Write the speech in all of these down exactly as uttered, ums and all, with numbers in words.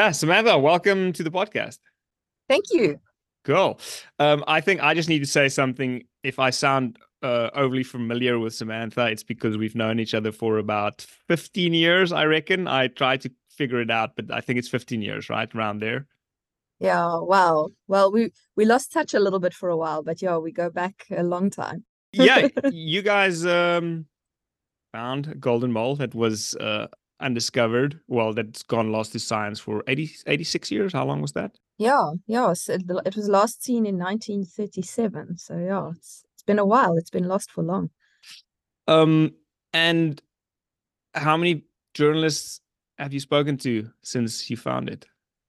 Yeah, Samantha, welcome to the podcast. Thank you. Cool. Um, I think I just need to say something. If I sound uh, overly familiar with Samantha, it's because we've known each other for about fifteen years, I reckon. I tried to figure it out, but I think it's fifteen years, right? Around there. Yeah, wow. Well, we we lost touch a little bit for a while, but yeah, we go back a long time. Yeah, you guys um, found a golden mole that was uh, undiscovered. Well, that's gone lost to science for eighty, eighty-six years. How long was that? Yeah, yeah. So it, it was last seen in nineteen thirty-seven. So yeah, it's it's been a while. It's been lost for long. Um, and how many journalists have you spoken to since you found it?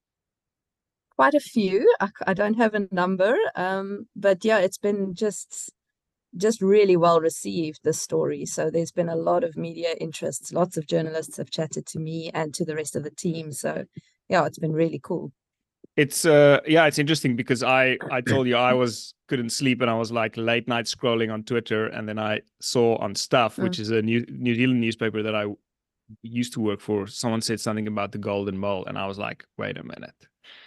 Quite a few. I, I don't have a number. Um, but yeah, it's been just just really well received, this story. So there's been a lot of media interests. Lots of journalists have chatted to me and to the rest of the team. So yeah, it's been really cool. It's uh yeah, it's interesting because I I told you I was couldn't sleep and I was like late night scrolling on Twitter, and then I saw on Stuff, Mm. which is a New New Zealand newspaper that I used to work for, someone said something about the golden mole, and I was like, wait a minute.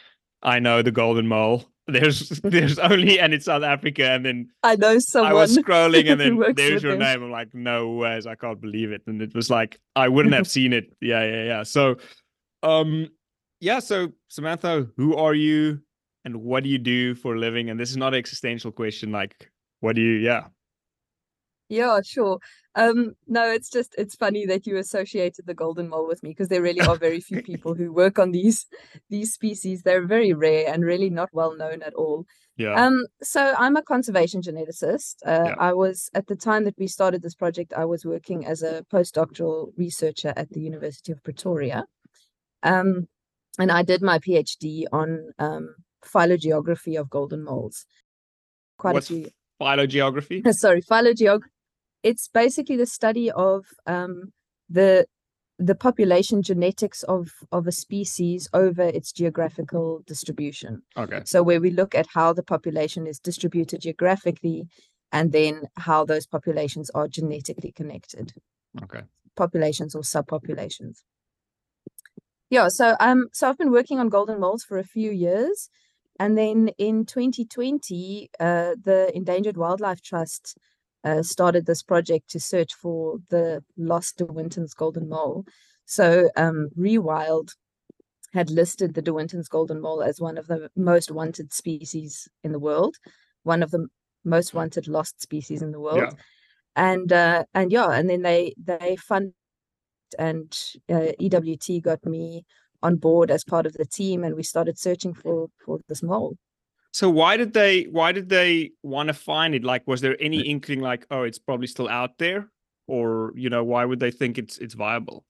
I know the golden mole. There's there's only and it's South Africa, and then I know I was someone scrolling and who then works there's with your them. name. I'm like, no ways, I can't believe it. And it was like I wouldn't have seen it. Yeah, yeah, yeah. So um yeah, so Samantha, who are you and what do you do for a living? And this is not an existential question, like what do you yeah. Yeah, sure. Um, no, it's just it's funny that you associated the golden mole with me, because there really are very few people who work on these these species. They're very rare and really not well known at all. Yeah, Um, so I'm a conservation geneticist. Uh, yeah. I was at the time that we started this project, I was working as a postdoctoral researcher at the University of Pretoria. Um, and I did my PhD on um, phylogeography of golden moles. Quite a What's few. phylogeography? Sorry, phylogeography. It's basically the study of um, the the population genetics of of a species over its geographical distribution. Okay, So where we look at how the population is distributed geographically, and then how those populations are genetically connected, okay. populations or subpopulations. Yeah, so um, so I've been working on golden moles for a few years, and then in twenty twenty, uh, the Endangered Wildlife Trust uh, started this project to search for the lost De Winton's golden mole. So um, Rewild had listed the De Winton's golden mole as one of the most wanted species in the world, one of the most wanted lost species in the Yeah. world, and uh, and yeah, and then they they fund and uh, E W T got me on board as part of the team, and we started searching for for this mole. So why did they why did they want to find it? Like, was there any inkling like, oh, it's probably still out there? Or, you know, why would they think it's it's viable?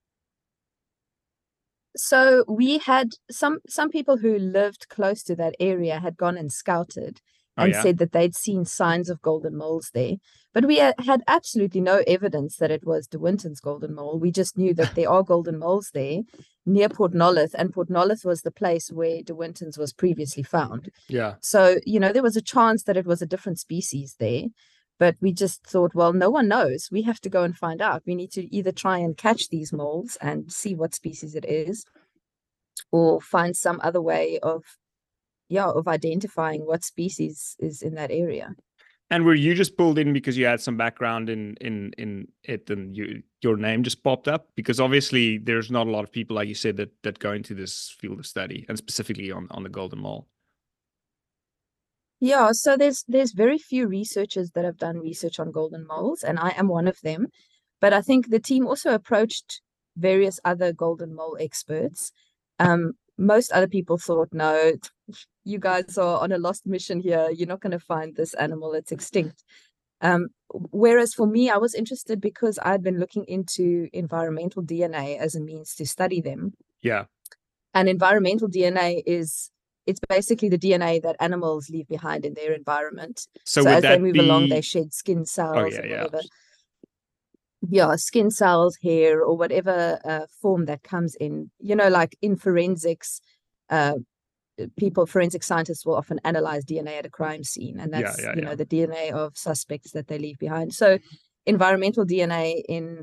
So we had some some people who lived close to that area had gone and scouted Oh and yeah. said that they'd seen signs of golden moles there. But we had absolutely no evidence that it was De Winton's golden mole. We just knew that there are golden moles there near Port Nolloth, and Port Nolloth was the place where De Winton's was previously found. Yeah. So, you know, there was a chance that it was a different species there. But we just thought, well, no one knows. We have to go and find out. We need to either try and catch these moles and see what species it is, or find some other way of, yeah, of identifying what species is in that area. And were you just pulled in because you had some background in in in it and you your name just popped up? Because obviously there's not a lot of people, like you said, that that go into this field of study, and specifically on on the golden mole. Yeah, so there's there's very few researchers that have done research on golden moles, and I am one of them. But I think the team also approached various other golden mole experts. Um, most other people thought, no, you guys are on a lost mission here. You're not going to find this animal, it's extinct. Um, whereas for me, I was interested because I'd been looking into environmental D N A as a means to study them. Yeah. And environmental D N A is it's basically the D N A that animals leave behind in their environment. So So would as they that move along, they be shed skin oh cells yeah, and yeah. whatever. Yeah, skin cells, hair, or whatever uh, form that comes in. You know, like in forensics, uh, people, forensic scientists will often analyze D N A at a crime scene, and Yeah, that's, yeah, you yeah. know, the D N A of suspects that they leave behind. So environmental D N A in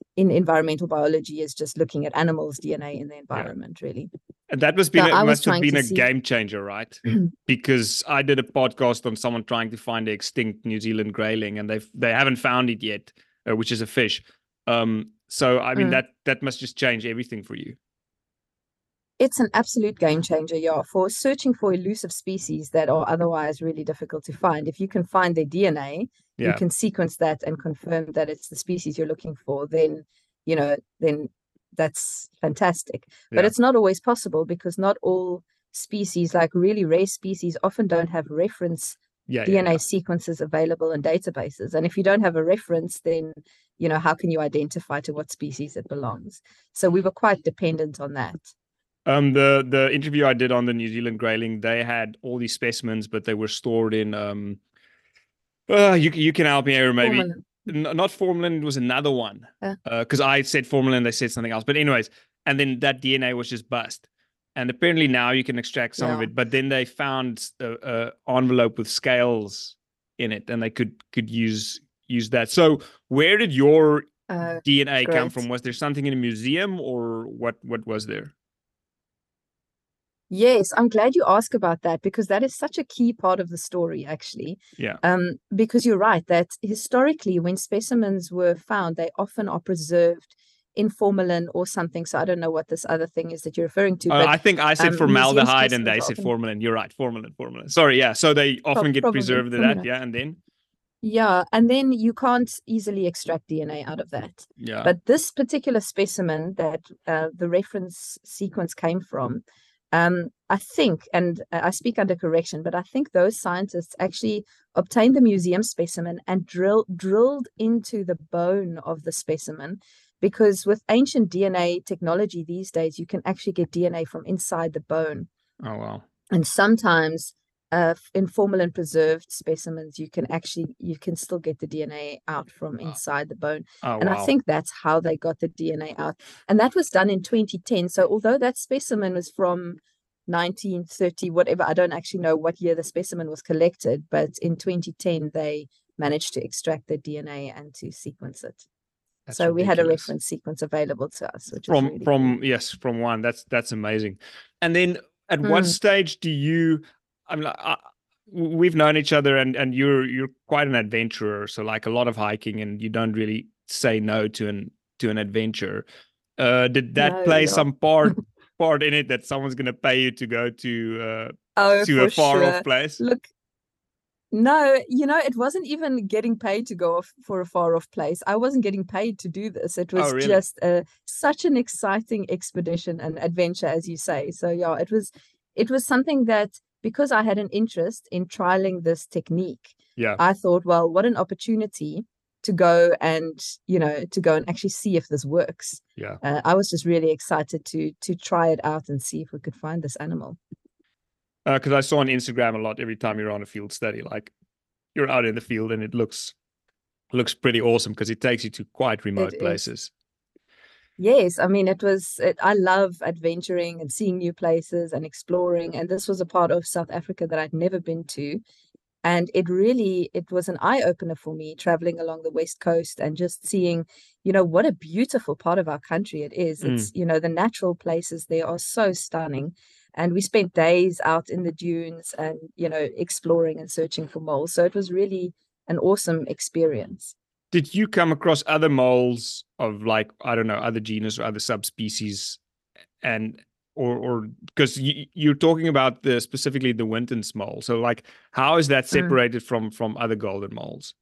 in environmental biology is just looking at animals' D N A in the environment, yeah. really. And that must, been, so it must have been a see... game changer, right? Because I did a podcast on someone trying to find the extinct New Zealand grayling, and they've they haven't found it yet, uh, which is a fish. Um, so I mean mm. that that must just change everything for you. It's an absolute game changer, yeah, for searching for elusive species that are otherwise really difficult to find. If you can find their D N A, yeah. you can sequence that and confirm that it's the species you're looking for, then, you know, then that's fantastic. Yeah. But it's not always possible, because not all species, like really rare species, often don't have reference yeah, D N A yeah, yeah. sequences available in databases. And if you don't have a reference, then, you know, how can you identify to what species it belongs? So we were quite dependent on that. Um, the the interview I did on the New Zealand grayling, they had all these specimens, but they were stored in um. Uh, you you can help me here, maybe formalin. N- not formalin. It was another one. Because uh, I said formalin, they said something else. But anyways, and then that D N A was just bust, and apparently now you can extract some yeah. of it. But then they found a, a envelope with scales in it, and they could could use use that. So where did your uh, D N A great. come from? Was there something in a museum, or what? What was there? Yes, I'm glad you asked about that, because that is such a key part of the story, actually. Yeah. Um, because you're right that historically, when specimens were found, they often are preserved in formalin or something. So I don't know what this other thing is that you're referring to. Uh, but I think I said um, formaldehyde and they said often... formalin. You're right, formalin, formalin. Sorry, yeah. So they often Pro- get probably, preserved in that, yeah, and then. Yeah, and then you can't easily extract D N A out of that. Yeah. But this particular specimen that uh, the reference sequence came from. Um, I think, and I speak under correction, but I think those scientists actually obtained the museum specimen and drill, drilled into the bone of the specimen, because with ancient D N A technology these days, you can actually get D N A from inside the bone. Oh, wow. And sometimes uh, in formalin preserved specimens, you can actually, you can still get the D N A out from inside the bone. Oh, and wow. I think that's how they got the D N A out. And that was done in twenty ten. So although that specimen was from nineteen thirty, whatever, I don't actually know what year the specimen was collected, but in twenty ten, they managed to extract the D N A and to sequence it. That's so ridiculous. We had a reference sequence available to us, which from, is really from, cool. yes, from one. That's, that's amazing. And then at Mm. what stage do you, I mean, I, we've known each other, and, and you're, you're quite an adventurer. So like a lot of hiking, and you don't really say no to an, to an adventure. Uh, did that No, play yeah. some part, part in it, that someone's going to pay you to go to, uh, oh, to a far sure. off place? Look, no, you know, it wasn't even getting paid to go off for a far off place. I wasn't getting paid to do this. It was Oh, really? just a, such an exciting expedition and adventure, as you say. So yeah, it was, it was something that, because I had an interest in trialing this technique, Yeah. I thought, well, what an opportunity to go and, you know, to go and actually see if this works. Yeah. Uh, I was just really excited to to try it out and see if we could find this animal. Because uh, I saw on Instagram a lot, every time you're on a field study, like you're out in the field, and it looks looks pretty awesome, because it takes you to quite remote It places. Is. Yes, I mean, it was, it, I love adventuring and seeing new places and exploring. And this was a part of South Africa that I'd never been to. And it really, it was an eye-opener for me, traveling along the West Coast and just seeing, you know, what a beautiful part of our country it is. Mm. It's, you know, the natural places there are so stunning. And we spent days out in the dunes and, you know, exploring and searching for moles. So it was really an awesome experience. Did you come across other moles of, like, I don't know, other genus or other subspecies, and or or because you, you're talking about the specifically the Winton's mole, so like how is that separated mm. from from other golden moles?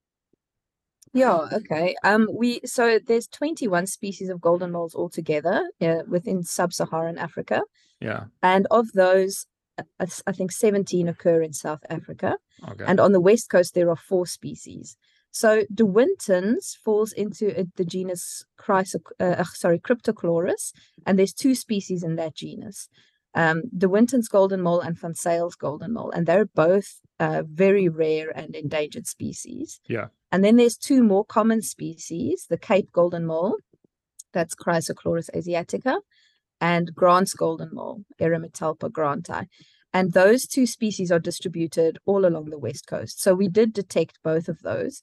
Yeah, okay. Um, we so there's twenty-one species of golden moles altogether uh, within sub-Saharan Africa. Yeah, and of those, uh, I think seventeen occur in South Africa. Okay, and on the West Coast there are four species. So De Winton's falls into uh, the genus Chryso, uh, sorry, Cryptochloris, and there's two species in that genus. Um, De Winton's golden mole and Van Zyl's golden mole, and they're both uh, very rare and endangered species. Yeah. And then there's two more common species, the Cape golden mole, that's Chrysochloris asiatica, and Grant's golden mole, Eremetalpa granti. And those two species are distributed all along the West Coast. So we did detect both of those.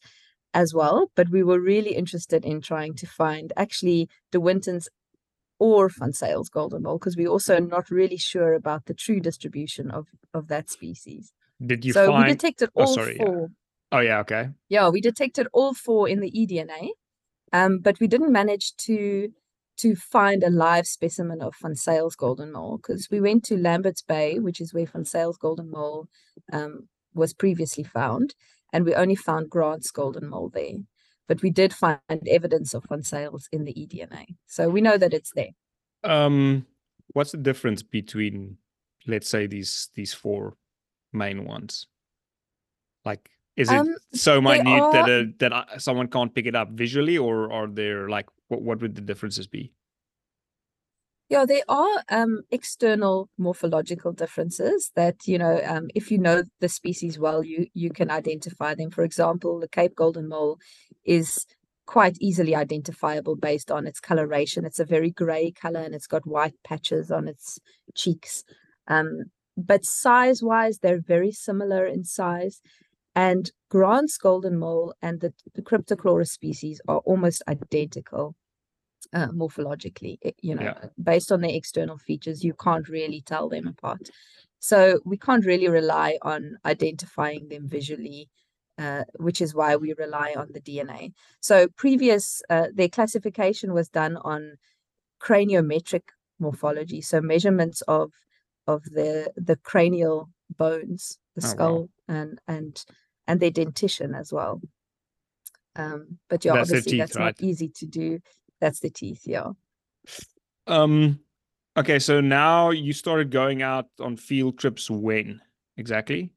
as well, but we were really interested in trying to find actually De Winton's or Van Zyls golden mole, because we're also not really sure about the true distribution of of that species. Did you so find... we detected oh, all sorry, four. Yeah. Oh, yeah, okay. Yeah, we detected all four in the eDNA, um, but we didn't manage to to find a live specimen of Van Zyls golden mole, because we went to Lambert's Bay, which is where Van Zyls golden mole um, was previously found, and we only found Grant's golden mole there. But we did find evidence of Van Zyls in the eDNA, so we know that it's there. Um, what's the difference between, let's say, these these four main ones? Like, is it Um, so minute are, that uh, that uh, someone can't pick it up visually, or are there like what what would the differences be? Yeah, there are um, external morphological differences that, you know, um, if you know the species well, you you can identify them. For example, the Cape golden mole is quite easily identifiable based on its coloration. It's a very gray color and it's got white patches on its cheeks. Um, but size-wise, they're very similar in size. And Grant's golden mole and the, the Cryptochloris species are almost identical. Uh, morphologically, you know, yeah. Based on their external features, you can't really tell them apart. So we can't really rely on identifying them visually, uh, which is why we rely on the D N A. So previous, uh, their classification was done on craniometric morphology, so measurements of of the the cranial bones, the oh, skull, wow. and and and their dentition as well. Um, but yeah, that's obviously teeth, that's right? Not easy to do. That's the teeth, yeah. Um, okay, so now you started going out on field trips when exactly?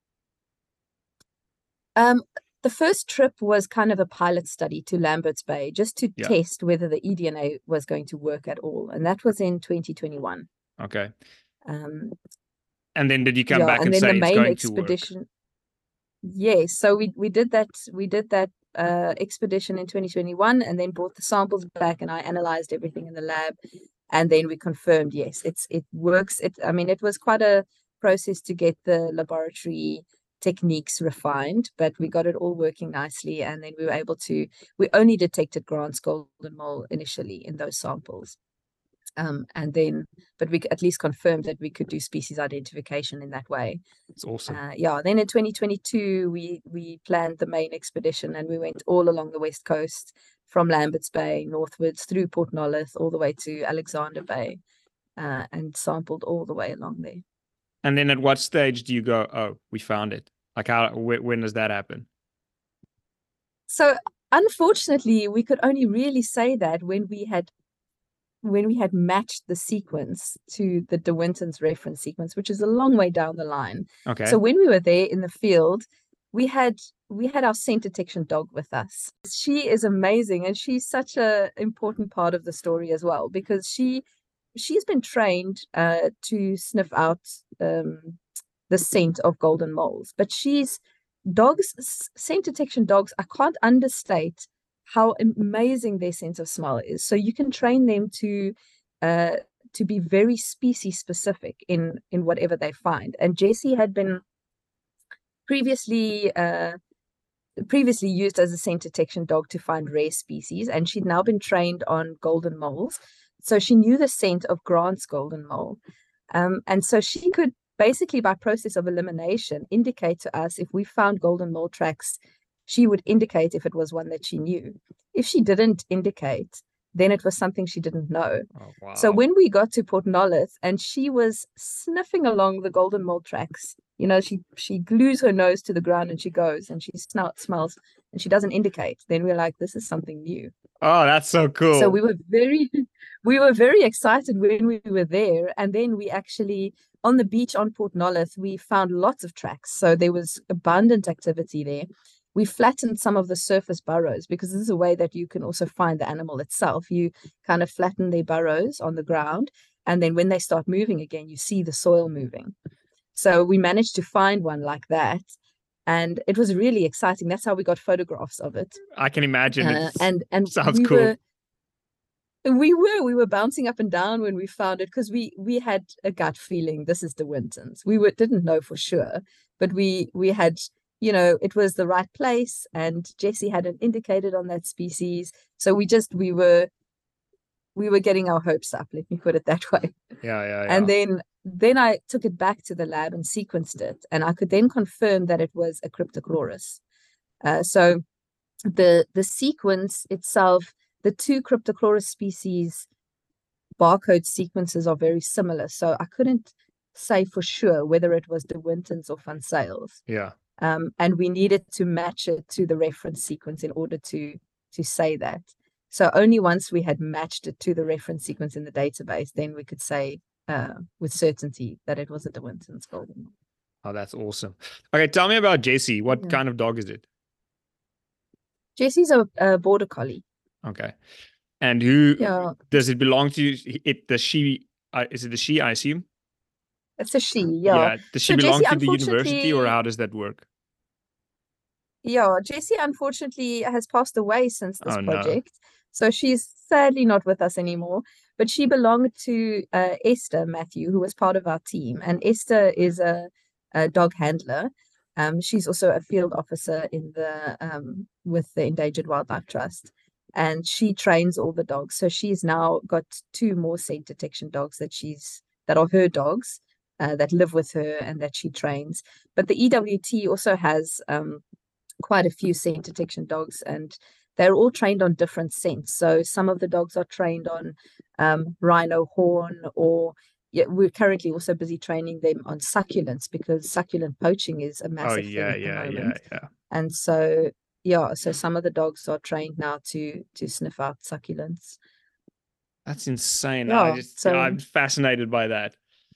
Um, the first trip was kind of a pilot study to Lambert's Bay, just to yeah. test whether the eDNA was going to work at all, and that was in twenty twenty-one. Okay. Um, and then did you come yeah, back and, and then say the main it's going expedition, to work? Yes, so we we did that. We did that. Uh, expedition in twenty twenty-one, and then brought the samples back, and I analyzed everything in the lab, and then we confirmed yes, it's it works. It I mean, it was quite a process to get the laboratory techniques refined, but we got it all working nicely, and then we were able to. We only detected Grant's golden mole initially in those samples. Um, and then, but we at least confirmed that we could do species identification in that way. It's awesome. Uh, yeah. Then in twenty twenty-two, we we planned the main expedition, and we went all along the west coast from Lambert's Bay northwards through Port Nolloth all the way to Alexander Bay, uh, and sampled all the way along there. And then, at what stage do you go, "Oh, we found it"? Like, how? Wh when does that happen? So, unfortunately, we could only really say that when we had. when we had matched the sequence to the De Winton's reference sequence, which is a long way down the line. Okay. So when we were there in the field, we had we had our scent detection dog with us. She is amazing, and she's such a important part of the story as well, because she she's been trained uh, to sniff out um, the scent of golden moles. But she's dogs scent detection dogs. I can't understate how amazing their sense of smell is. So you can train them to uh, to be very species specific in in whatever they find. And Jessie had been previously uh, previously used as a scent detection dog to find rare species, and she'd now been trained on golden moles. So she knew the scent of Grant's golden mole, um, and so she could basically, by process of elimination, indicate to us if we found golden mole tracks. She would indicate if it was one that she knew. If she didn't indicate, then it was something she didn't know. Oh, wow. So when we got to Port Nolloth and she was sniffing along the golden mole tracks, you know, she she glues her nose to the ground and she goes and she snout, smells and she doesn't indicate. Then we're like, this is something new. Oh, that's so cool. So we were very, we were very excited when we were there. And then we actually, on the beach on Port Nolloth, we found lots of tracks. So there was abundant activity there. We flattened some of the surface burrows, because this is a way that you can also find the animal itself. You kind of flatten their burrows on the ground, and then when they start moving again, you see the soil moving. So we managed to find one like that, and it was really exciting. That's how we got photographs of it. I can imagine. Uh, and and sounds we cool. Were, we were we were bouncing up and down when we found it, because we we had a gut feeling this is De Winton's. We were, didn't know for sure, but we we had you know, it was the right place, and Jessie hadn't indicated on that species. So we just, we were, we were getting our hopes up, let me put it that way. Yeah, yeah, yeah. And then, then I took it back to the lab and sequenced it, and I could then confirm that it was a Cryptochloris. Uh, so the, the sequence itself, the two Cryptochloris species barcode sequences are very similar. So I couldn't say for sure whether it was De Winton's or Van Zyls. Yeah. Um, and we needed to match it to the reference sequence in order to to say that. So only once we had matched it to the reference sequence in the database, then we could say uh, with certainty that it was a De Winton's golden mole. Oh, that's awesome. Okay, tell me about Jessie. What Yeah. kind of dog is it? Jessie's a, a border collie. Okay. And who Yeah. does it belong to? It does she? Uh, is it the she? I assume. It's a she. Yeah. Yeah. Does she So belong Jessie, to the university, or unfortunately- how does that work? Yeah, Jessie unfortunately has passed away since this Oh, no. project. So she's sadly not with us anymore. But she belonged to uh, Esther Matthew, who was part of our team. And Esther is a, a dog handler. Um, she's also a field officer in the um, with the Endangered Wildlife Trust. And she trains all the dogs. So she's now got two more scent detection dogs that she's that are her dogs uh, that live with her and that she trains. But the E W T also has um, quite a few scent detection dogs, and they're all trained on different scents. So some of the dogs are trained on um, rhino horn, or yeah, we're currently also busy training them on succulents, because succulent poaching is a Oh, massive yeah, thing at yeah, the yeah, moment. yeah. And so yeah, so some of the dogs are trained now to to sniff out succulents. That's insane. Yeah, I just, so- I'm fascinated by that.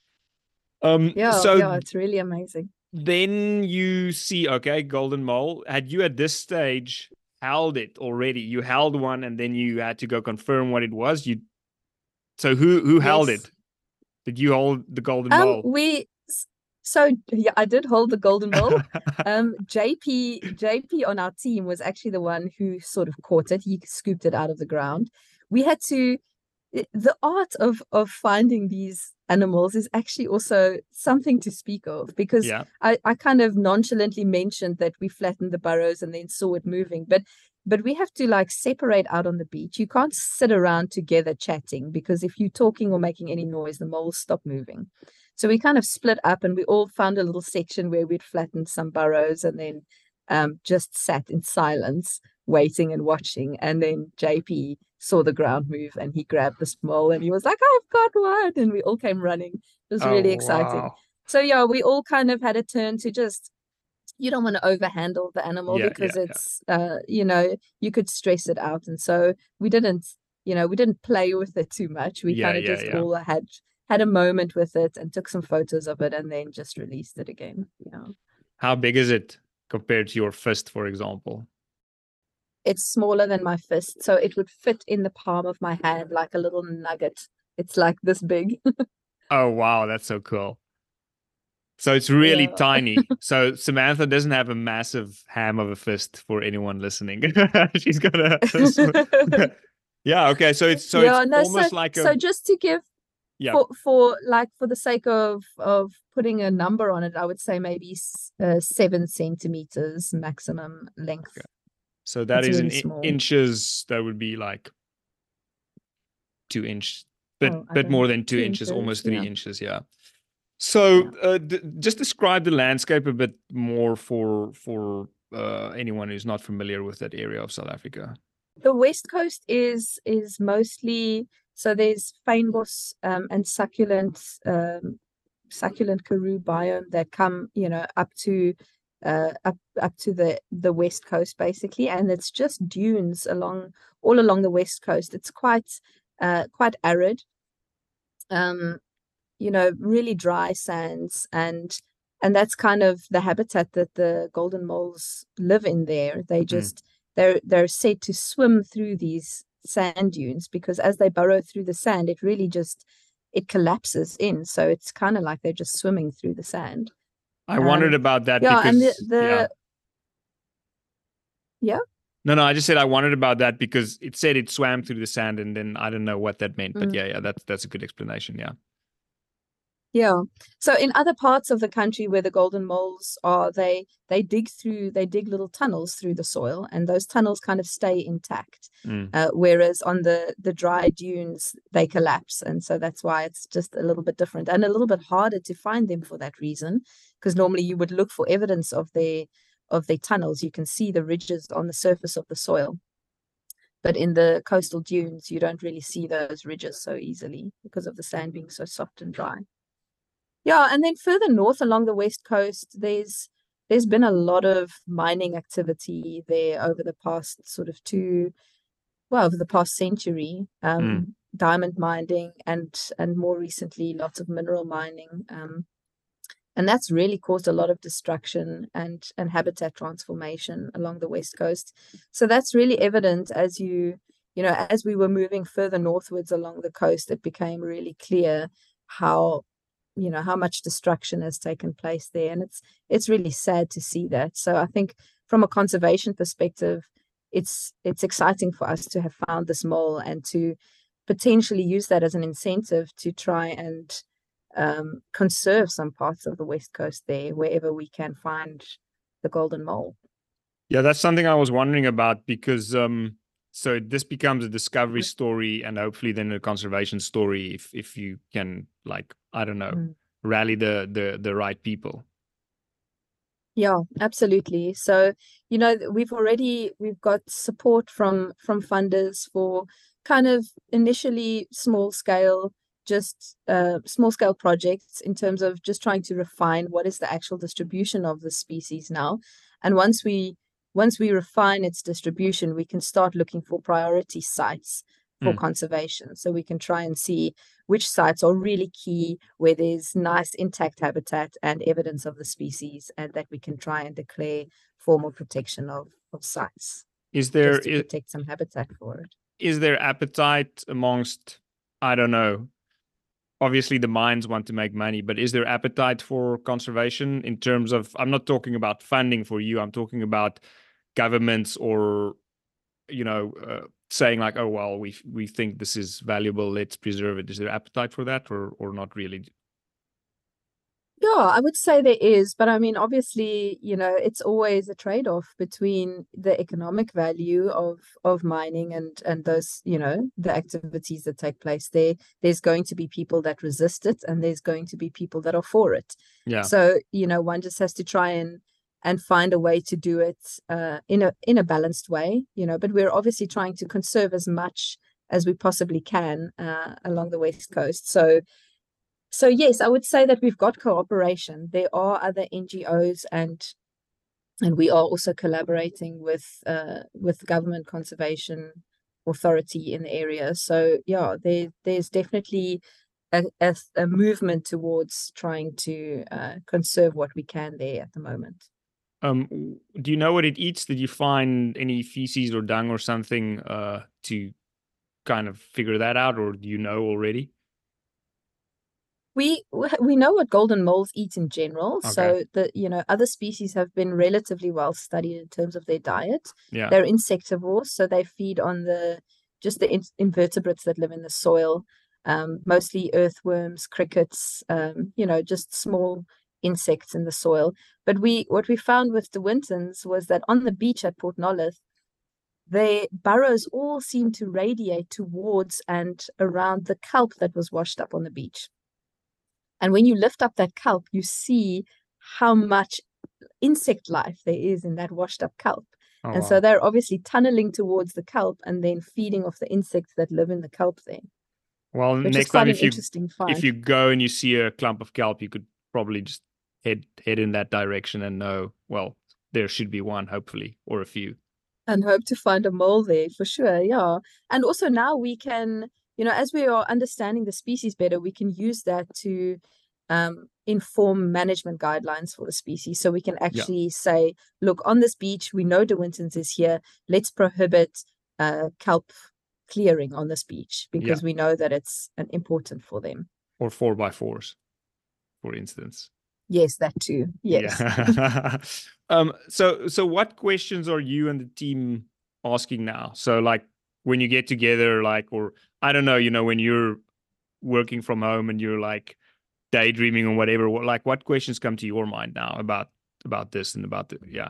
Um, Yeah, so yeah, it's really amazing. then you see, okay, golden mole. Had you at this stage held it already? You held one, and then you had to go confirm what it was. You, so who who held Yes. it? Did you hold the golden Um, mole? we s- so yeah, I did hold the golden mole. Um, J P J P on our team was actually the one who sort of caught it. He scooped it out of the ground. We had to. i- The art of of finding these animals is actually also something to speak of, because Yeah. I I kind of nonchalantly mentioned that we flattened the burrows and then saw it moving, but but we have to like separate out on the beach. You can't sit around together chatting, because if you're talking or making any noise, the moles stop moving. So we kind of split up, and we all found a little section where we'd flattened some burrows, and then um, just sat in silence, waiting and watching. And then J P saw the ground move, and he grabbed this mole, and he was like, "I've got one!" And we all came running. It was really Oh, exciting. wow. So yeah, we all kind of had a turn to just, you don't want to overhandle the animal, Yeah, because yeah, yeah. it's uh you know, you could stress it out. And so we didn't, you know, we didn't play with it too much. We Yeah, kind of yeah, just yeah. all had had a moment with it and took some photos of it, and then just released it again. Yeah, How big is it compared to your fist, for example? it's smaller than my fist, so it would fit in the palm of my hand like a little nugget. It's like this big. Oh, wow, that's so cool. So it's really Yeah. tiny. So Samantha doesn't have a massive ham of a fist for anyone listening. She's got a yeah, okay. So it's so Yeah, it's no, almost so, like a so just to give yeah. for for like for the sake of of putting a number on it, I would say maybe s- uh, seven centimeters maximum length. Okay. So that It's is really in i- small. inches. That would be like two inch, bit Oh, I bit don't more know, than two, two inches, inches, almost three yeah. inches. Yeah. So uh, d- just describe the landscape a bit more for for uh, anyone who's not familiar with that area of South Africa. The west coast is is mostly, so there's fynbos um, and succulent um, succulent karoo biome that come, you know, up to uh, up up to the the west coast basically, and it's just dunes along all along the west coast. It's quite uh, quite arid, um, you know, really dry sands, and and that's kind of the habitat that the golden moles live in there. They just they're they're said to swim through these sand dunes, because as they burrow through the sand, it really just it collapses in. So it's kind of like they're just swimming through the sand. I wondered Um, about that yeah, and the, because the yeah. yeah. No, no, I just said I wondered about that because it said it swam through the sand, and then I don't know what that meant. But Mm. yeah, yeah, that's that's a good explanation. Yeah. Yeah. So in other parts of the country where the golden moles are, they they dig through, they dig little tunnels through the soil, and those tunnels kind of stay intact. Mm. Uh, whereas on the the dry dunes, they collapse, and so that's why it's just a little bit different and a little bit harder to find them for that reason. Because normally you would look for evidence of their of their tunnels. You can see the ridges on the surface of the soil. But in the coastal dunes, you don't really see those ridges so easily because of the sand being so soft and dry. Yeah, and then further north along the west coast, there's there's been a lot of mining activity there over the past sort of two, well, over the past century. Um, Mm. diamond mining and and more recently, lots of mineral mining. Um, and that's really caused a lot of destruction and and habitat transformation along the west coast. So that's really evident as you you know as we were moving further northwards along the coast, it became really clear how you know how much destruction has taken place there, and it's it's really sad to see that. So I think from a conservation perspective, it's it's exciting for us to have found this mole and to potentially use that as an incentive to try and um, conserve some parts of the west coast there wherever we can find the golden mole. Yeah, that's something I was wondering about because um, so this becomes a discovery story and hopefully then a conservation story if if you can, like, I don't know, Mm. rally the the the right people. Yeah, absolutely. So, you know, we've already we've got support from from funders for kind of initially small scale, just uh, small scale projects in terms of just trying to refine what is the actual distribution of the species now. And once we once we refine its distribution, we can start looking for priority sites for Mm. conservation. So we can try and see which sites are really key, where there's nice intact habitat and evidence of the species, and that we can try and declare formal protection of, of sites. Is there just to is, protect some habitat for it. Is there appetite amongst, I don't know, obviously the mines want to make money, but is there appetite for conservation in terms of, I'm not talking about funding for you, I'm talking about governments or, you know, uh, saying like, oh, well, we we think this is valuable, let's preserve it. Is there appetite for that or or not really? Yeah, I would say there is, but I mean, obviously, you know, it's always a trade-off between the economic value of of mining and and those, you know, the activities that take place there. There's going to be people that resist it, and there's going to be people that are for it. Yeah. So, you know, one just has to try and and find a way to do it uh, in a in a balanced way, you know. But we're obviously trying to conserve as much as we possibly can uh, along the west coast. So. So yes, I would say that we've got cooperation. There are other N G Os and and we are also collaborating with uh, with government conservation authority in the area. So yeah, there there's definitely a, a, a movement towards trying to uh, conserve what we can there at the moment. Um, do you know what it eats? Did you find any feces or dung or something uh, to kind of figure that out, or do you know already? We we know what golden moles eat in general, Okay. so the you know other species have been relatively well studied in terms of their diet. Yeah. They're insectivores, so they feed on the just the in invertebrates that live in the soil, um, mostly earthworms, crickets, um, you know, just small insects in the soil. But we what we found with De Wintons was that on the beach at Port Nolloth, their burrows all seemed to radiate towards and around the kelp that was washed up on the beach. And when you lift up that kelp, you see how much insect life there is in that washed up kelp. Oh, and wow. so they're obviously tunneling towards the kelp and then feeding off the insects that live in the kelp there. Well, Which next is quite time an if you interesting find. if you go and you see a clump of kelp, you could probably just head head in that direction and know, well, there should be one, hopefully, or a few. And hope to find a mole there for sure. Yeah. And also now we can, you know, as we are understanding the species better, we can use that to um, inform management guidelines for the species. So we can actually yeah. say, look, on this beach, we know De Wintons is here. Let's prohibit uh, kelp clearing on this beach because yeah. we know that it's an important for them. Or four by fours, for instance. Yes, that too. Yes. Yeah. um. So, so what questions are you and the team asking now? So, like, when you get together, like, or I don't know, you know, when you're working from home and you're like daydreaming or whatever, what, like what questions come to your mind now about about this and about the yeah.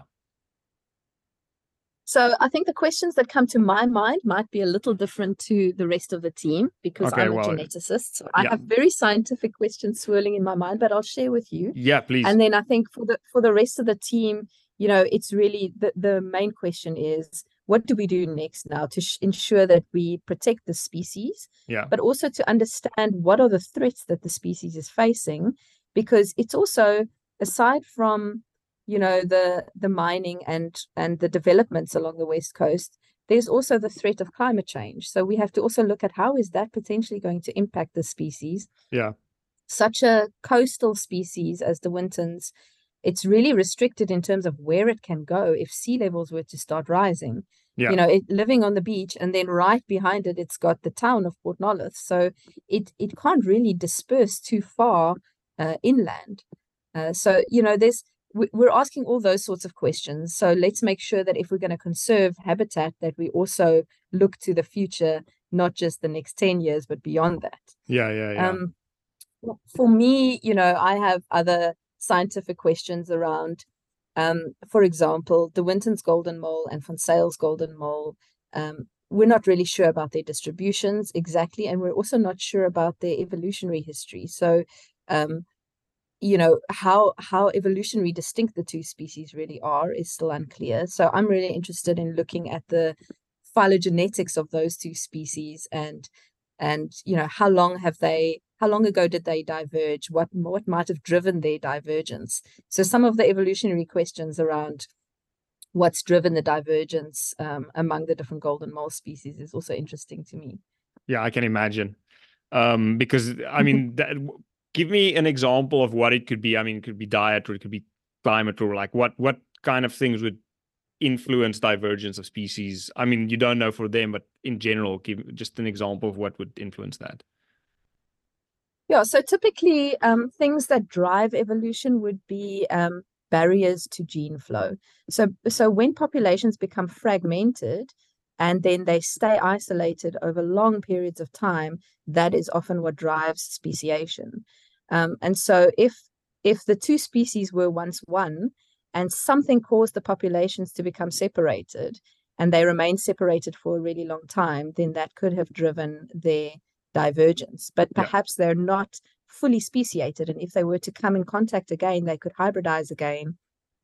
So I think the questions that come to my mind might be a little different to the rest of the team because Okay, I'm a well, geneticist. So I yeah. have very scientific questions swirling in my mind, but I'll share with you. Yeah, please. And then I think for the for the rest of the team, you know, it's really the, the main question is, what do we do next now to sh- ensure that we protect the species, Yeah. but also to understand what are the threats that the species is facing, because it's also, aside from, you know, the the mining and and the developments along the West Coast, there's also the threat of climate change. So we have to also look at how is that potentially going to impact the species. Yeah. Such a coastal species as the Wintons, it's really restricted in terms of where it can go if sea levels were to start rising. Yeah. You know, it living on the beach, and then right behind it, it's got the town of Port Nolloth. So it it can't really disperse too far uh, inland. Uh, so, you know, there's we're asking all those sorts of questions. So let's make sure that if we're going to conserve habitat, that we also look to the future, not just the next ten years, but beyond that. Yeah, yeah, yeah. Um, for me, you know, I have other scientific questions around, um, for example, De Winton's golden mole and Van Zyl golden mole. Um, we're not really sure about their distributions exactly, and we're also not sure about their evolutionary history. So, um, you know, how how evolutionary distinct the two species really are is still unclear. So I'm really interested in looking at the phylogenetics of those two species, and and you know, how long have they how long ago did they diverge? What what might have driven their divergence? So some of the evolutionary questions around what's driven the divergence um, among the different golden mole species is also interesting to me. Yeah, I can imagine. Um, because I mean, that, give me an example of what it could be. I mean, it could be diet, or it could be climate, or like what what kind of things would influence divergence of species. I mean, you don't know for them, but in general, give just an example of what would influence that. Yeah, so typically um, things that drive evolution would be um, barriers to gene flow. So, so when populations become fragmented and then they stay isolated over long periods of time, that is often what drives speciation. Um, and so if if the two species were once one and something caused the populations to become separated and they remain separated for a really long time, then that could have driven their divergence. But perhaps yeah. they're not fully speciated, and if they were to come in contact again, they could hybridize again.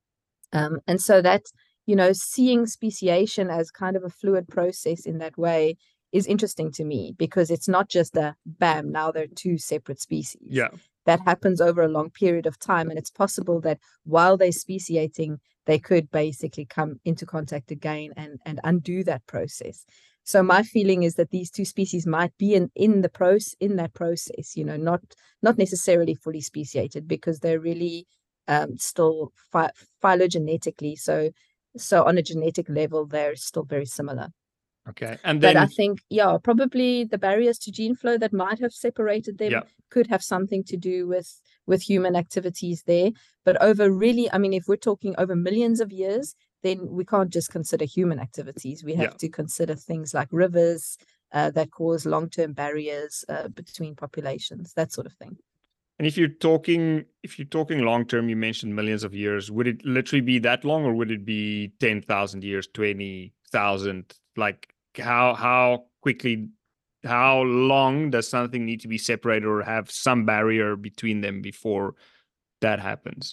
Um, and so that, you know, seeing speciation as kind of a fluid process in that way is interesting to me, because it's not just a bam, now they're two separate species. Yeah. That happens over a long period of time, and it's possible that while they're speciating, they could basically come into contact again and, and undo that process. So my feeling is that these two species might be in, in the process, in that process, you know, not not necessarily fully speciated, because they're really um, still phy- phylogenetically. So so on a genetic level, they're still very similar. Okay. And then, but I think, yeah, probably the barriers to gene flow that might have separated them yeah. could have something to do with with human activities there. But over really, I mean, if we're talking over millions of years, then we can't just consider human activities. We have yeah. to consider things like rivers uh, that cause long-term barriers uh, between populations, that sort of thing. And if you're talking, if you're talking long-term, you mentioned millions of years. Would it literally be that long, or would it be ten thousand years, twenty thousand? Like how how quickly, how long does something need to be separated or have some barrier between them before that happens?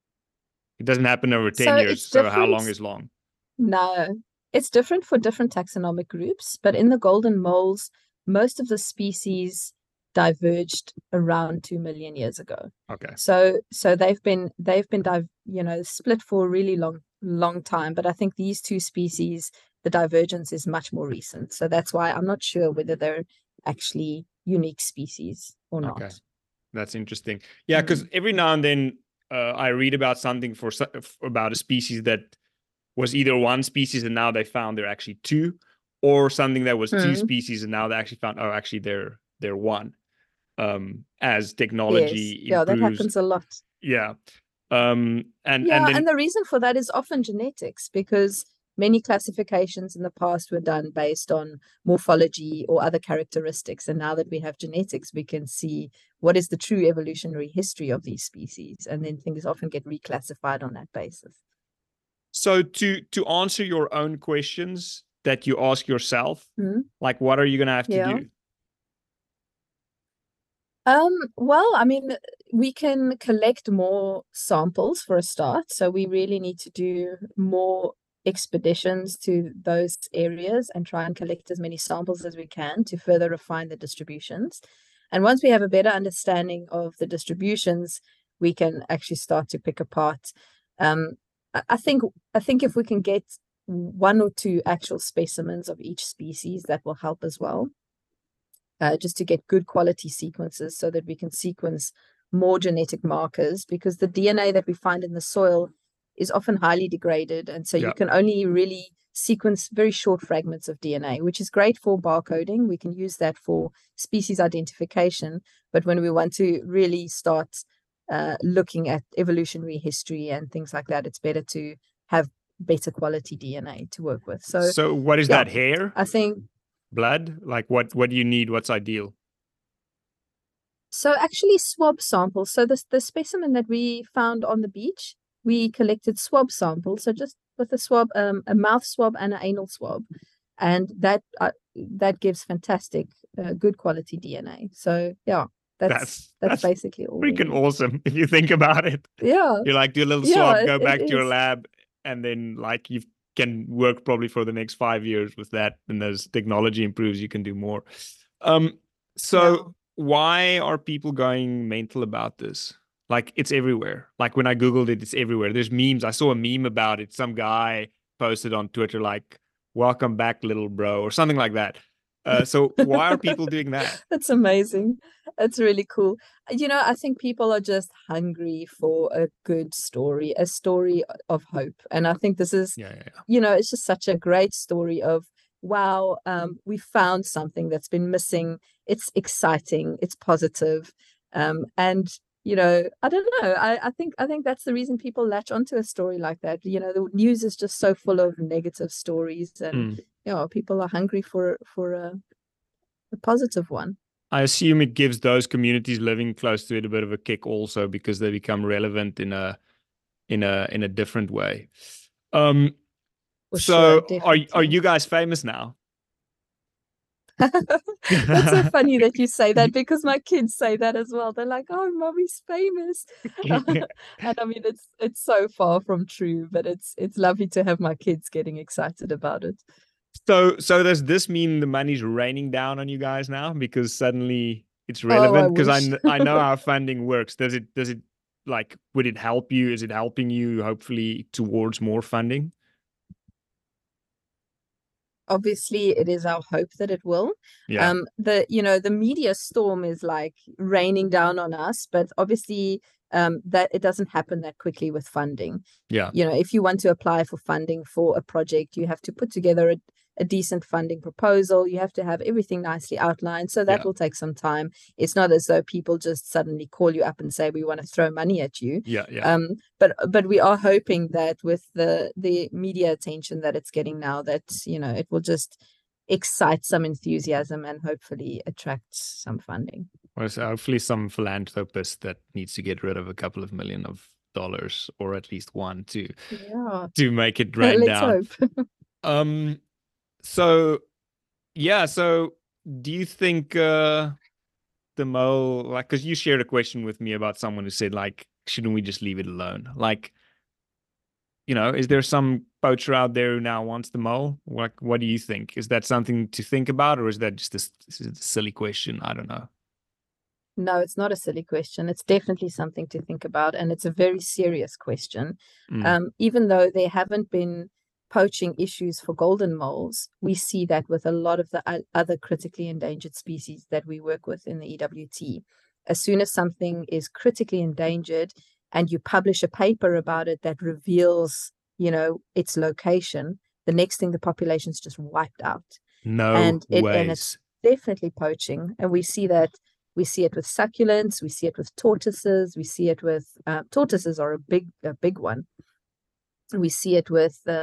It doesn't happen over ten so years. So how long is long? No, it's different for different taxonomic groups, but in the golden moles, most of the species diverged around two million years ago. Okay. So so they've been they've been div- you know split for a really long long time, but I think these two species, the divergence is much more recent. So that's why I'm not sure whether they're actually unique species or not. Okay. That's interesting. Yeah, because mm. every now and then uh, I read about something for about a species that was either one species and now they found they're actually two, or something that was mm. two species and now they actually found, oh, actually they're they're one. Um, as technology yes. Yeah, improves. that happens a lot. Yeah. Um, and yeah, and, then, and the reason for that is often genetics, because many classifications in the past were done based on morphology or other characteristics. And now that we have genetics, we can see what is the true evolutionary history of these species. And then things often get reclassified on that basis. So to to answer your own questions that you ask yourself, mm-hmm. like what are you going to have to yeah. do? Um, well, I mean, we can collect more samples for a start. So we really need to do more expeditions to those areas and try and collect as many samples as we can to further refine the distributions. And once we have a better understanding of the distributions, we can actually start to pick apart. Um, I think I think if we can get one or two actual specimens of each species, that will help as well. Uh, just to get good quality sequences so that we can sequence more genetic markers, because the D N A that we find in the soil is often highly degraded. And so yeah. you can only really sequence very short fragments of D N A, which is great for barcoding. We can use that for species identification. But when we want to really start uh, looking at evolutionary history and things like that, it's better to have better quality D N A to work with. So, so what is yeah, that, hair? I think blood, like what what do you need, what's ideal? So actually swab samples. So the, the specimen that we found on the beach, we collected swab samples. So just with a swab, um, a mouth swab and an anal swab, and that uh, that gives fantastic uh, good quality D N A. So yeah, that's that's, that's, that's basically all. Freaking awesome if you think about it. Yeah, you like do a little yeah, swab, it, go back to is. your lab, and then like you can work probably for the next five years with that. And as technology improves, you can do more. Um, so yeah. Why are people going mental about this? Like it's everywhere. Like when I Googled it, it's everywhere. There's memes. I saw a meme about it. Some guy posted on Twitter, like, welcome back, little bro, or something like that. Uh, so why are people doing that? That's amazing. That's really cool. You know, I think people are just hungry for a good story, a story of hope. And I think this is, yeah, yeah, yeah. you know, it's just such a great story of, wow, um, we found something that's been missing. It's exciting. It's positive. Um, and, you know, I don't know. I, I think I think that's the reason people latch onto a story like that. You know, the news is just so full of negative stories, and mm. you know, people are hungry for for a, a positive one. I assume it gives those communities living close to it a bit of a kick also, because they become relevant in a in a in a different way. Um, For so sure, are are you guys famous now? That's so funny that you say that, because my kids say that as well. They're like, "Oh, mommy's famous," and I mean, it's it's so far from true, but it's it's lovely to have my kids getting excited about it. So, so does this mean the money's raining down on you guys now because suddenly it's relevant? Because oh, I, I I know how funding works. Does it does it like would it help you? Is it helping you hopefully towards more funding? Obviously, it is our hope that it will. Yeah. Um, the you know the media storm is like raining down on us, but obviously um, that it doesn't happen that quickly with funding. Yeah. You know, if you want to apply for funding for a project, you have to put together a, a decent funding proposal. You have to have everything nicely outlined. So that yeah. will take some time. It's not as though people just suddenly call you up and say, we want to throw money at you. Yeah, yeah. Um, but but we are hoping that with the the media attention that it's getting now, that, you know, it will just excite some enthusiasm and hopefully attract some funding. Well, so hopefully some philanthropist that needs to get rid of a couple of million of dollars, or at least one, to yeah. to make it rain Let's down. Hope. um so yeah so do you think uh the mole, like, because you shared a question with me about someone who said, like, shouldn't we just leave it alone? Like, you know, is there some poacher out there who now wants the mole? Like, what do you think? Is that something to think about, or is that just a, a silly question? I don't know. No, it's not a silly question. It's definitely something to think about, and it's a very serious question. Mm. Um, even though there haven't been poaching issues for golden moles, we see that with a lot of the other critically endangered species that we work with in the E W T. As soon as something is critically endangered and you publish a paper about it that reveals, you know, its location, the next thing, the population's just wiped out. No and it, ways. And it's definitely poaching, and we see that. We see it with succulents. We see it with tortoises. We see it with uh, tortoises are a big, a big one. We see it with um,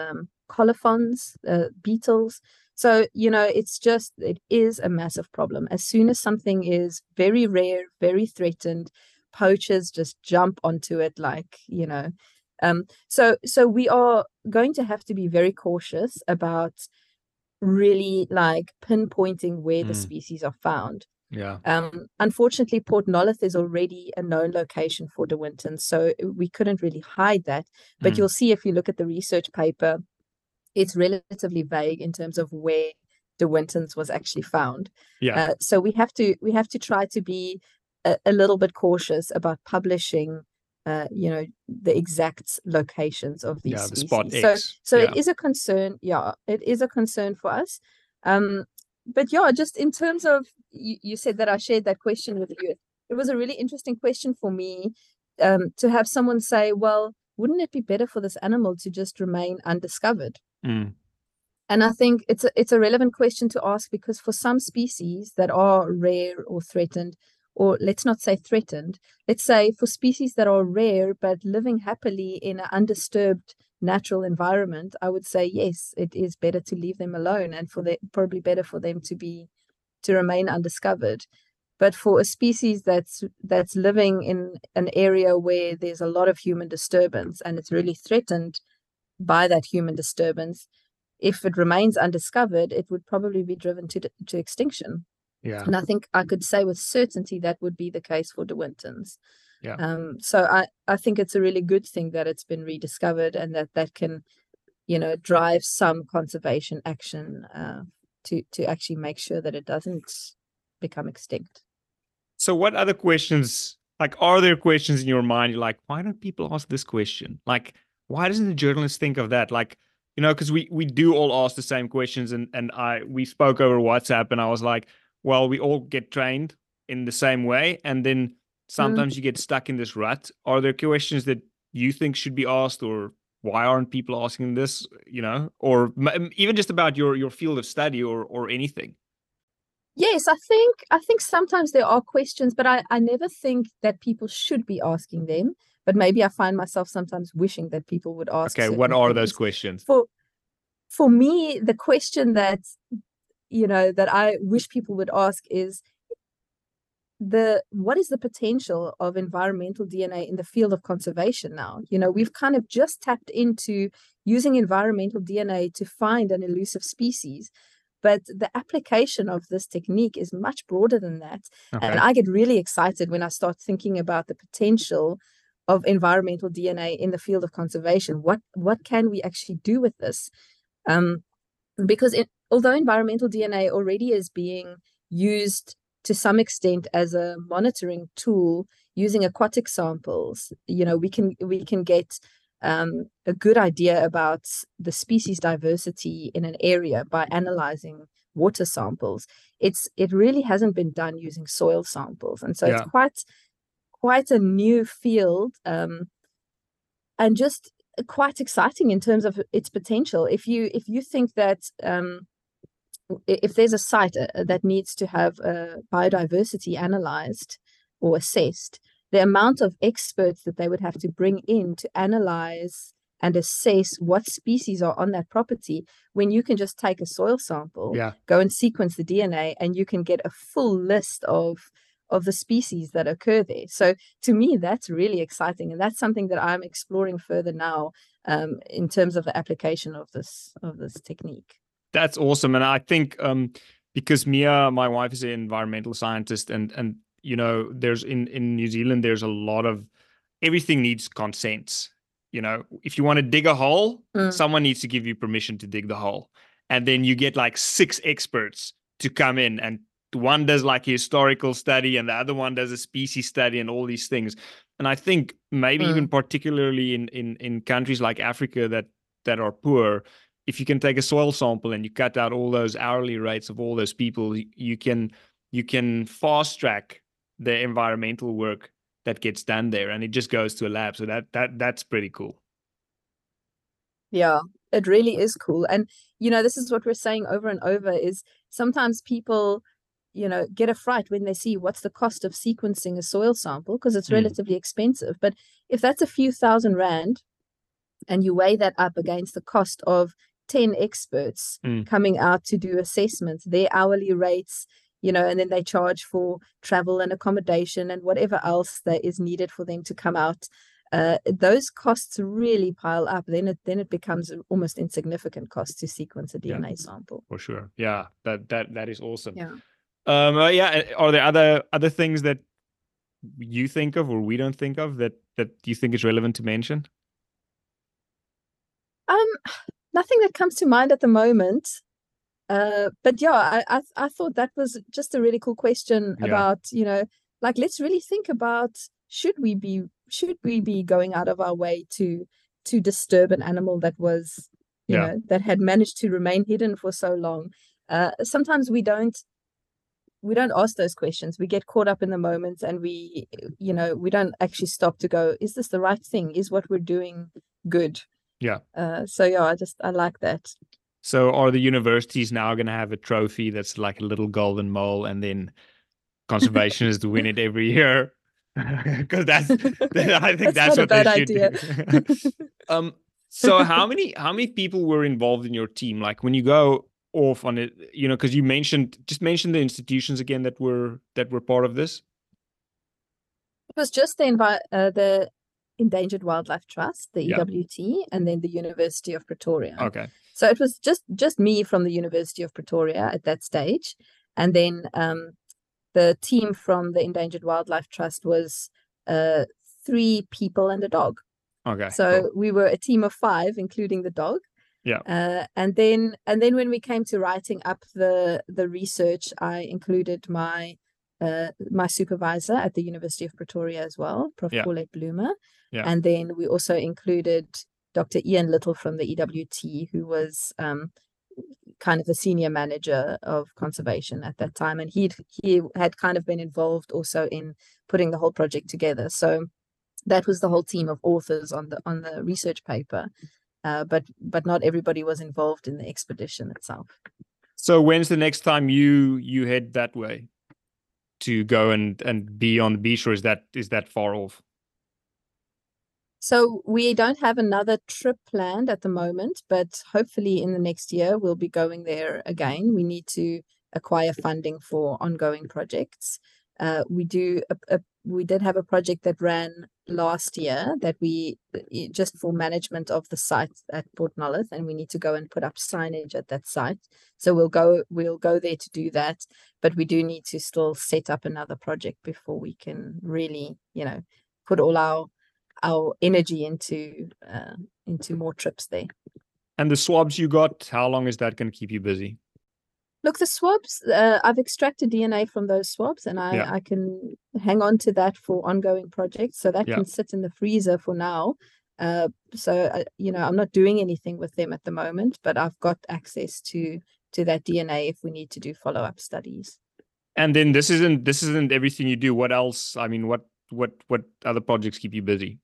colophons, uh, beetles. So, you know, it's just, it is a massive problem. As soon as something is very rare, very threatened, poachers just jump onto it like, you know. Um, so, so we are going to have to be very cautious about really like pinpointing where the Mm. species are found. Yeah. Um, unfortunately, Port Nolloth is already a known location for De Wintons, so we couldn't really hide that. But Mm. you'll see if you look at the research paper, it's relatively vague in terms of where De Wintons was actually found. Yeah. Uh, so we have to we have to try to be a, a little bit cautious about publishing, uh, you know, the exact locations of these Yeah, the species. spot So X. so Yeah. it is a concern. Yeah, it is a concern for us. Um, but yeah, just in terms of you, you said that I shared that question with you. It was a really interesting question for me, um, to have someone say, well, wouldn't it be better for this animal to just remain undiscovered? Mm. And I think it's a, it's a relevant question to ask, because for some species that are rare or threatened, or let's not say threatened, let's say for species that are rare but living happily in an undisturbed natural environment, I would say yes, it is better to leave them alone, and for the probably better for them to be to remain undiscovered. But for a species that's that's living in an area where there's a lot of human disturbance and it's really threatened by that human disturbance, if it remains undiscovered, it would probably be driven to to extinction. Yeah. And I think I could say with certainty that would be the case for De Wintons. Yeah. Um, so I, I think it's a really good thing that it's been rediscovered, and that that can, you know, drive some conservation action uh, to to actually make sure that it doesn't become extinct. So what other questions, like, are there questions in your mind you're like, why don't people ask this question? Like, why doesn't the journalist think of that? Like, you know, because we we do all ask the same questions, and and I we spoke over WhatsApp, and I was like, well, we all get trained in the same way, and then sometimes Mm. you get stuck in this rut. Are there questions that you think should be asked, or why aren't people asking this? You know, or m- even just about your your field of study, or or anything. Yes, I think I think sometimes there are questions, but I, I never think that people should be asking them. But maybe I find myself sometimes wishing that people would ask Okay, what certain are those things. questions? For for me, the question that, you know, that I wish people would ask is the what is the potential of environmental D N A in the field of conservation now? You know, we've kind of just tapped into using environmental D N A to find an elusive species, but the application of this technique is much broader than that. Okay. And I get really excited when I start thinking about the potential of environmental D N A in the field of conservation. What what can we actually do with this? Um, because it, although environmental D N A already is being used to some extent as a monitoring tool using aquatic samples, you know, we can we can get um, a good idea about the species diversity in an area by analyzing water samples. It's it really hasn't been done using soil samples, and so Yeah. it's quite quite a new field, um, and just quite exciting in terms of its potential. If you if you think that um, if there's a site uh, that needs to have uh, biodiversity analyzed or assessed, the amount of experts that they would have to bring in to analyze and assess what species are on that property, when you can just take a soil sample, Yeah. go and sequence the D N A, and you can get a full list of of the species that occur there. So to me, that's really exciting, and that's something that I'm exploring further now, um, in terms of the application of this of this technique. That's awesome. And I think um, because Mia, my wife, is an environmental scientist, and and you know, there's in in New Zealand, there's a lot of everything needs consents. You know, if you want to dig a hole, Mm. someone needs to give you permission to dig the hole, and then you get like six experts to come in, and one does like a historical study, and the other one does a species study, and all these things. And I think maybe Mm. even particularly in in in countries like Africa that that are poor, if you can take a soil sample and you cut out all those hourly rates of all those people, you can you can fast track the environmental work that gets done there, and it just goes to a lab. So that that that's pretty cool. Yeah, it really is cool. And you know, this is what we're saying over and over, is sometimes people, you know, get a fright when they see what's the cost of sequencing a soil sample, because it's Mm. relatively expensive. But if that's a few thousand rand, and you weigh that up against the cost of ten experts Mm. coming out to do assessments, their hourly rates, you know, and then they charge for travel and accommodation and whatever else that is needed for them to come out. Uh, those costs really pile up. Then it then it becomes an almost insignificant cost to sequence a D N A Yeah. sample. For sure. Yeah, that that that is awesome. Yeah. Um. uh, yeah. Are there other other things that you think of or we don't think of that that you think is relevant to mention? Um, nothing that comes to mind at the moment. Uh, but yeah, I, I I thought that was just a really cool question Yeah. about, you know, like let's really think about should we be should we be going out of our way to to disturb an animal that was, you Yeah. know, that had managed to remain hidden for so long. Uh, sometimes we don't we don't ask those questions. We get caught up in the moment, and we, you know, we don't actually stop to go, is this the right thing? Is what we're doing good? Yeah. Uh, so yeah, I just I like that. So are the universities now going to have a trophy that's like a little golden mole, and then conservationists win it every year? Because that's, I think That's that's not a what they bad should idea. do. um. So how many how many people were involved in your team? Like when you go off on it, you know, because you mentioned just mention the institutions again that were that were part of this. It was just the envi- uh, the Endangered Wildlife Trust, the Yeah. E W T, and then the University of Pretoria. Okay. So it was just just me from the University of Pretoria at that stage, and then um, the team from the Endangered Wildlife Trust was uh, three people and a dog. Okay. So Cool. we were a team of five, including the dog. Yeah. Uh, and then and then when we came to writing up the the research, I included my uh, my supervisor at the University of Pretoria as well, Professor Yeah. Paulette Bloomer. Yeah. And then we also included Doctor Ian Little from the E W T, who was um, kind of the senior manager of conservation at that time. And he he had kind of been involved also in putting the whole project together. So that was the whole team of authors on the on the research paper. Uh, but but not everybody was involved in the expedition itself. So when's the next time you you head that way to go and and be on the beach, or is that is that far off? So we don't have another trip planned at the moment, but hopefully in the next year we'll be going there again. We need to acquire funding for ongoing projects. Uh, we do a, a, we did have a project that ran last year that we just for management of the site at Port Nolloth, and we need to go and put up signage at that site. So we'll go we'll go there to do that, but we do need to still set up another project before we can really, you know, put all our our energy into uh, into more trips there. And the swabs you got, how long is that going to keep you busy? Look, the swabs, uh, I've extracted D N A from those swabs, and I, Yeah. I can hang on to that for ongoing projects. So that Yeah. can sit in the freezer for now. Uh, so, uh, you know, I'm not doing anything with them at the moment, but I've got access to to that D N A if we need to do follow-up studies. And then this isn't this isn't everything you do. What else? I mean, what what what other projects keep you busy?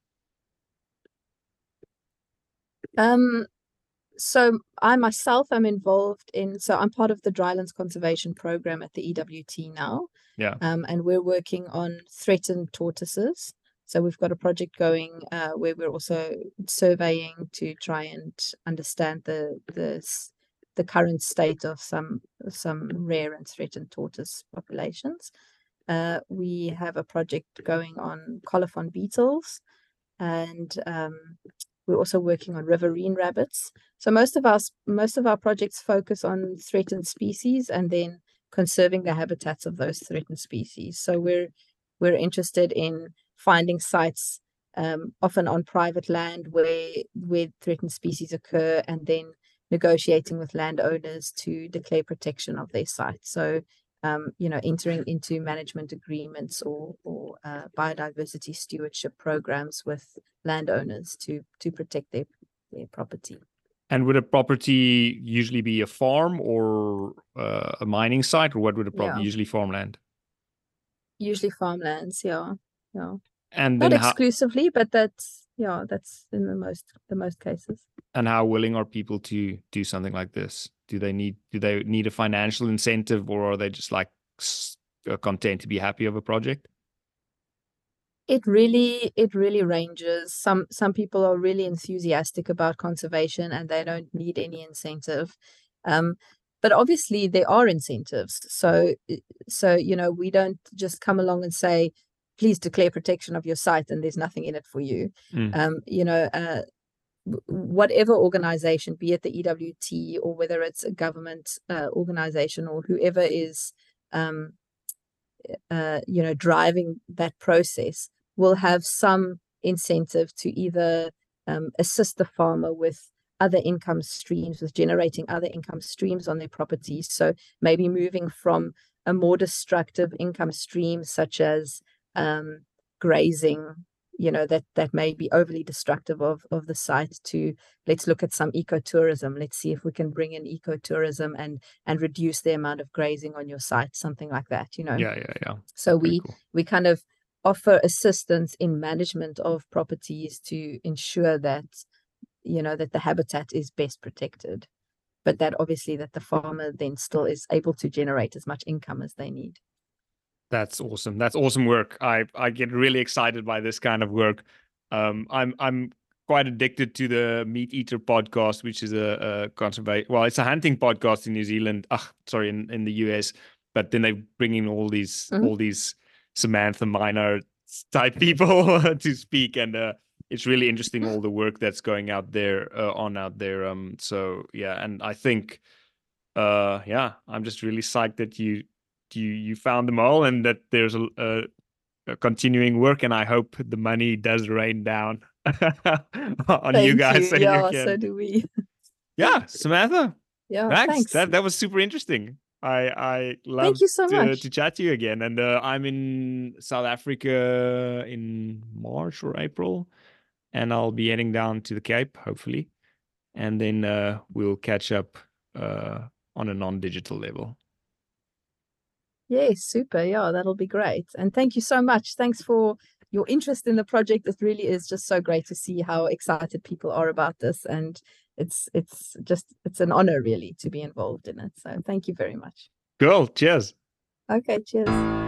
Um, so I myself am involved in, so I'm part of the Drylands Conservation Program at the E W T now. Yeah. Um, and we're working on threatened tortoises. So we've got a project going uh, where we're also surveying to try and understand the the the current state of some some rare and threatened tortoise populations. Uh, we have a project going on colophon beetles, and um, we're also working on riverine rabbits. So most of our most of our projects focus on threatened species and then conserving the habitats of those threatened species. So we're we're interested in finding sites, um, often on private land where where threatened species occur, and then negotiating with landowners to declare protection of their sites. So um, you know, entering into management agreements or or uh, biodiversity stewardship programs with landowners to to protect their their property. And would a property usually be a farm or uh, a mining site, or what would a property Yeah. usually farmland? Usually farmlands, yeah, yeah. And Not then how exclusively, but that's yeah, that's in the most the most cases. and how willing are people to do something like this? Do they need do they need a financial incentive, or are they just like s- uh, content to be happy of a project? It really, it really ranges. Some some people are really enthusiastic about conservation and they don't need any incentive. Um, but obviously there are incentives. So so you know, we don't just come along and say, please declare protection of your site and there's nothing in it for you. Mm. Um, you know, uh, whatever organization, be it the E W T or whether it's a government uh, organization or whoever is um, uh, you know, driving that process, will have some incentive to either um, assist the farmer with other income streams, with generating other income streams on their properties. So maybe moving from a more destructive income stream, such as um, grazing, you know, that that may be overly destructive of of the site, to let's look at some ecotourism. Let's see if we can bring in ecotourism and and reduce the amount of grazing on your site, something like that, you know. Yeah, yeah, yeah. So Very we cool. we kind of offer assistance in management of properties to ensure that, you know, that the habitat is best protected, but that obviously that the farmer then still is able to generate as much income as they need. That's awesome. That's awesome work. I I get really excited by this kind of work. Um, I'm I'm quite addicted to the Meat Eater podcast, which is a, a conservation. Well, it's a hunting podcast in New Zealand. Ah, sorry, in, in the U S. But then they bring in all these Mhm. all these Samantha Minor type people to speak, and uh, it's really interesting all the work that's going out there uh, on out there. Um, so yeah, and I think, uh, yeah, I'm just really psyched that you you you found them all and that there's a, a, a continuing work, and I hope the money does rain down on you Thank guys you. and you Yeah, can. so do we. Yeah, Samantha, Yeah, thanks. thanks. That that was super interesting. I I love Thank you so to, much. to chat to you again, and uh, I'm in South Africa in March or April, and I'll be heading down to the Cape hopefully, and then uh, we'll catch up uh, on a non-digital level. Yes, super. Yeah, that'll be great. And thank you so much. Thanks for your interest in the project. It really is just so great to see how excited people are about this. And it's it's just it's an honor really to be involved in it. So thank you very much. Cool. Cheers. Okay, cheers.